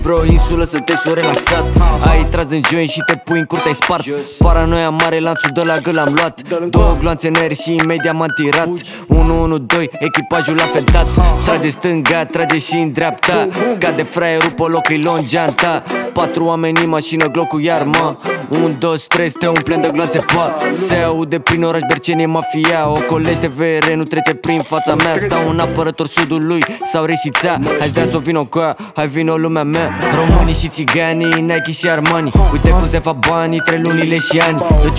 Vreo insulă să te sori relaxat. Ai tras în joint și te pui în curte, ai spart. Paranoia mare, lanțul de la gâl am luat. Două gloanțe negre și imediat m-am tirat. 1-1-2, echipajul a fentat. Trage stânga, trage și în dreapta. Cade fraierul pe loc, îi lua în geanta. 4 oameni în mașină, Glock cu iarma. 1, 2, 3, te umplem de gloanțe, pa. Se aude prin oraș, Berceni e mafia. O colegi de VR nu trece prin fața mea. Stau un apărător sudului sau resița. Hai dreați-o vino cu ea, hai vino lumea mea. Românii și țiganii, Nike și Armani. Uite cum se fac banii, 3 lunile și ani. Deci